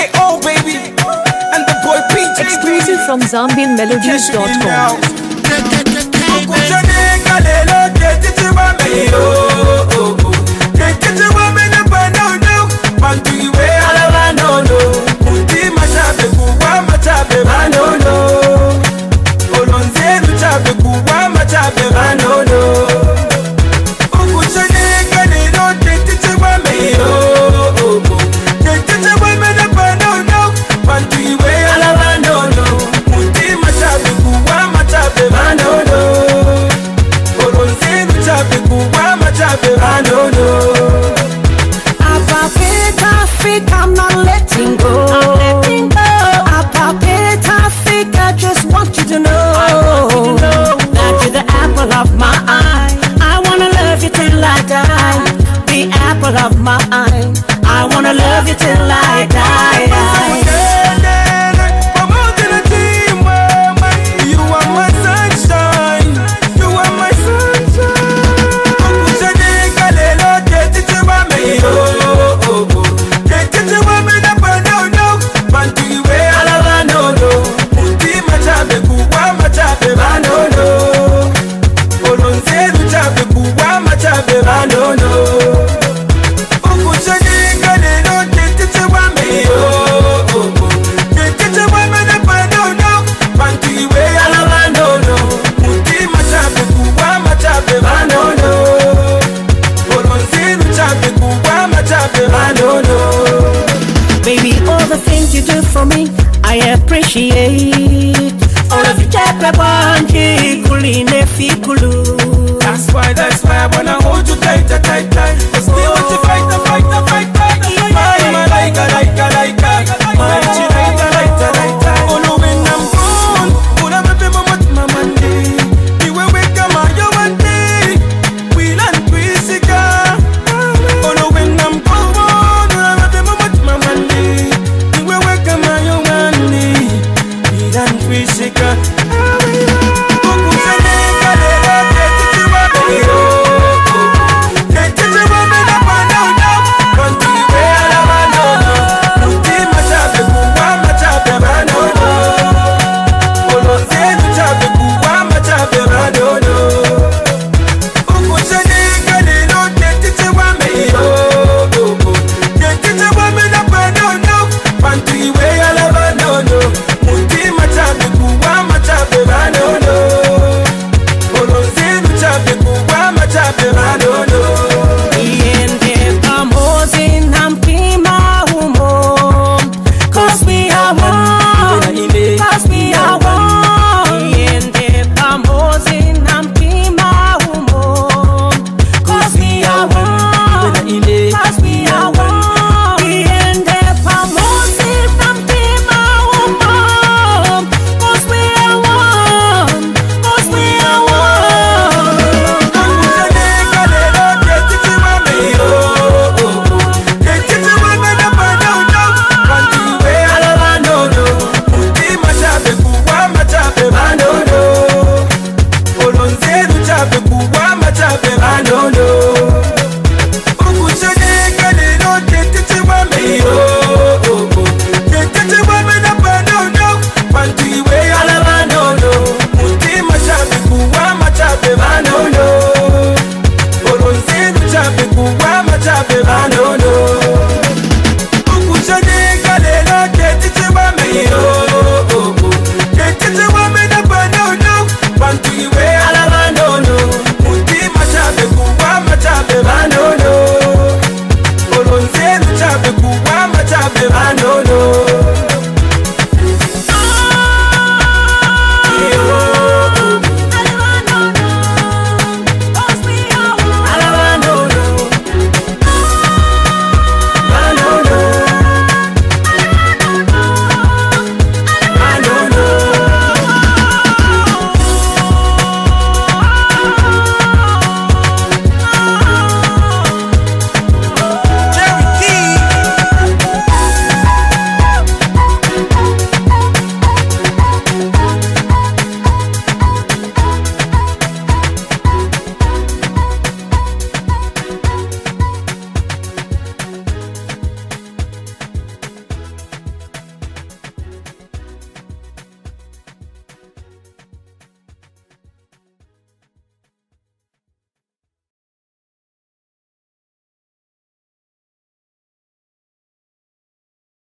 J.O. baby, and the boy PJ. Exclusive from ZambianMelodies.com. I'm not letting go. I just want you to know that you're the apple of my eye. I wanna love you till I die. The apple of my eye. I wanna love you till I die. You are my sunshine. You are my sunshine. Baby, all the things you do for me, I appreciate. All of you That's why I wanna hold you tight, tight, tight.